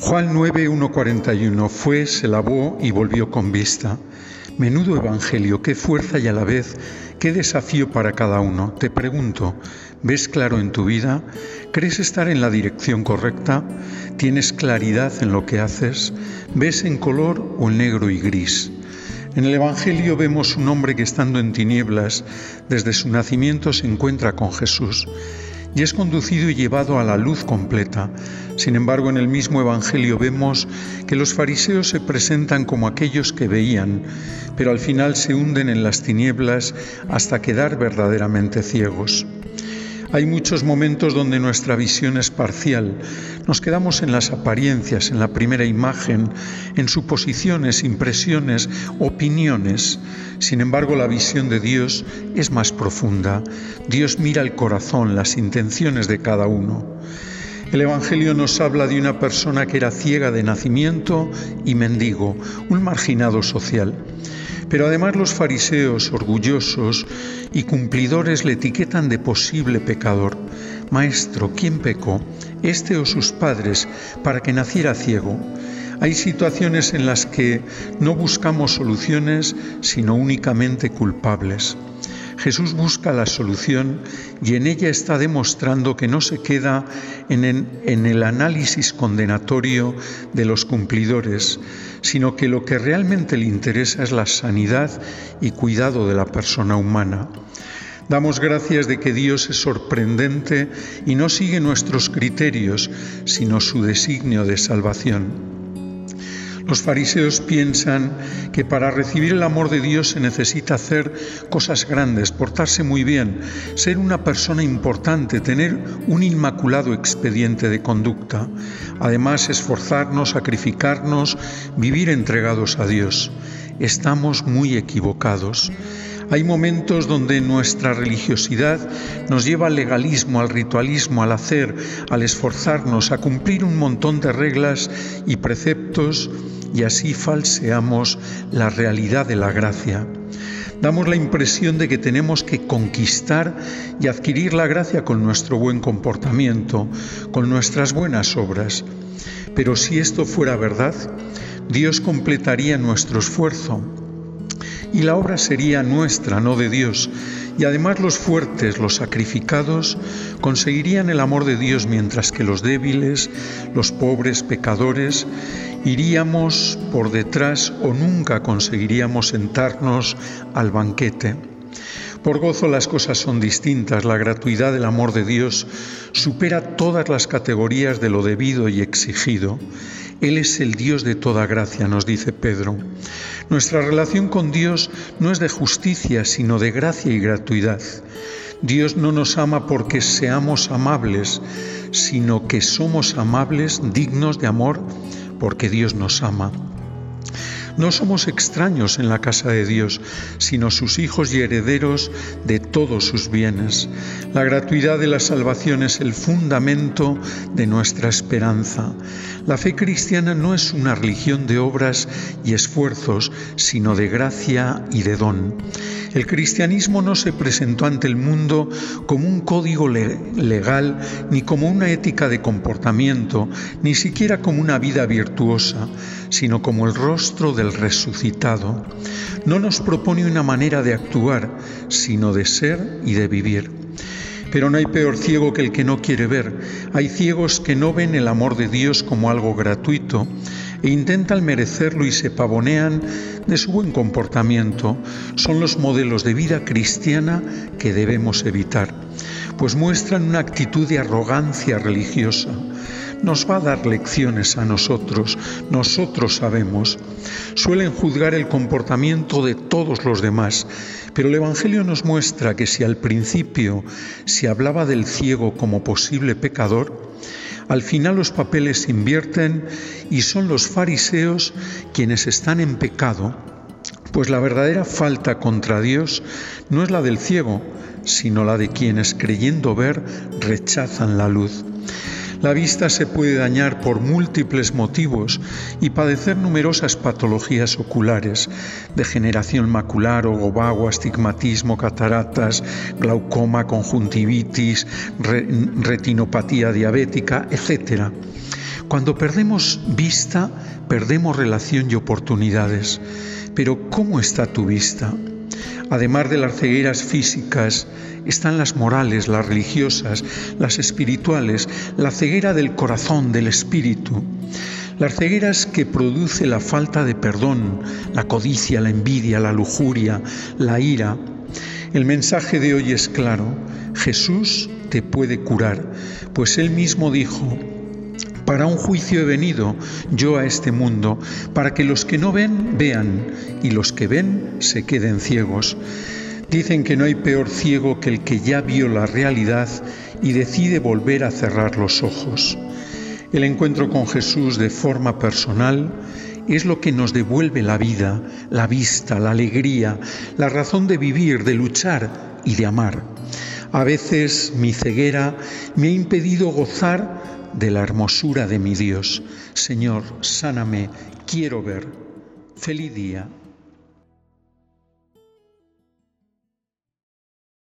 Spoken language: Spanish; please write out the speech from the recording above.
Juan 9, 1:41. Fue, se lavó y volvió con vista. Menudo evangelio, qué fuerza y a la vez qué desafío para cada uno. Te pregunto, ¿ves claro en tu vida? ¿Crees estar en la dirección correcta? ¿Tienes claridad en lo que haces? ¿Ves en color o en negro y gris? En el Evangelio vemos un hombre que, estando en tinieblas, desde su nacimiento se encuentra con Jesús y es conducido y llevado a la luz completa. Sin embargo, en el mismo Evangelio vemos que los fariseos se presentan como aquellos que veían, pero al final se hunden en las tinieblas hasta quedar verdaderamente ciegos. Hay muchos momentos donde nuestra visión es parcial. Nos quedamos en las apariencias, en la primera imagen, en suposiciones, impresiones, opiniones. Sin embargo, la visión de Dios es más profunda. Dios mira el corazón, las intenciones de cada uno. El Evangelio nos habla de una persona que era ciega de nacimiento y mendigo, un marginado social. Pero además los fariseos, orgullosos y cumplidores, le etiquetan de posible pecador. Maestro, ¿quién pecó? ¿Este o sus padres, para que naciera ciego? Hay situaciones en las que no buscamos soluciones, sino únicamente culpables. Jesús busca la solución y en ella está demostrando que no se queda en el análisis condenatorio de los cumplidores, sino que lo que realmente le interesa es la sanidad y cuidado de la persona humana. Damos gracias de que Dios es sorprendente y no sigue nuestros criterios, sino su designio de salvación. Los fariseos piensan que para recibir el amor de Dios se necesita hacer cosas grandes, portarse muy bien, ser una persona importante, tener un inmaculado expediente de conducta. Además, esforzarnos, sacrificarnos, vivir entregados a Dios. Estamos muy equivocados. Hay momentos donde nuestra religiosidad nos lleva al legalismo, al ritualismo, al hacer, al esforzarnos, a cumplir un montón de reglas y preceptos, y así falseamos la realidad de la gracia. Damos la impresión de que tenemos que conquistar y adquirir la gracia con nuestro buen comportamiento, con nuestras buenas obras. Pero si esto fuera verdad, Dios completaría nuestro esfuerzo y la obra sería nuestra, no de Dios. Y además los fuertes, los sacrificados, conseguirían el amor de Dios, mientras que los débiles, los pobres, pecadores, iríamos por detrás o nunca conseguiríamos sentarnos al banquete. Por gozo las cosas son distintas. La gratuidad del amor de Dios supera todas las categorías de lo debido y exigido. Él es el Dios de toda gracia, nos dice Pedro. Nuestra relación con Dios no es de justicia, sino de gracia y gratuidad. Dios no nos ama porque seamos amables, sino que somos amables, dignos de amor, porque Dios nos ama. No somos extraños en la casa de Dios, sino sus hijos y herederos de todos sus bienes. La gratuidad de la salvación es el fundamento de nuestra esperanza. La fe cristiana no es una religión de obras y esfuerzos, sino de gracia y de don. El cristianismo no se presentó ante el mundo como un código legal, ni como una ética de comportamiento, ni siquiera como una vida virtuosa, sino como el rostro del resucitado. No nos propone una manera de actuar, sino de ser y de vivir. Pero no hay peor ciego que el que no quiere ver. Hay ciegos que no ven el amor de Dios como algo gratuito e intentan merecerlo y se pavonean de su buen comportamiento. Son los modelos de vida cristiana que debemos evitar, pues muestran una actitud de arrogancia religiosa. Nos va a dar lecciones a nosotros sabemos. Suelen juzgar el comportamiento de todos los demás, pero el Evangelio nos muestra que si al principio se hablaba del ciego como posible pecador, al final los papeles se invierten y son los fariseos quienes están en pecado, pues la verdadera falta contra Dios no es la del ciego, sino la de quienes, creyendo ver, rechazan la luz. La vista se puede dañar por múltiples motivos y padecer numerosas patologías oculares, degeneración macular, ogovago, astigmatismo, cataratas, glaucoma, conjuntivitis, retinopatía diabética, etc. Cuando perdemos vista, perdemos relación y oportunidades. Pero ¿cómo está tu vista? Además de las cegueras físicas, están las morales, las religiosas, las espirituales, la ceguera del corazón, del espíritu. Las cegueras que produce la falta de perdón, la codicia, la envidia, la lujuria, la ira. El mensaje de hoy es claro: Jesús te puede curar, pues Él mismo dijo: para un juicio he venido yo a este mundo, para que los que no ven, vean, y los que ven se queden ciegos. Dicen que no hay peor ciego que el que ya vio la realidad y decide volver a cerrar los ojos. El encuentro con Jesús de forma personal es lo que nos devuelve la vida, la vista, la alegría, la razón de vivir, de luchar y de amar. A veces mi ceguera me ha impedido gozar de la hermosura de mi Dios. Señor, sáname, quiero ver. Feliz día.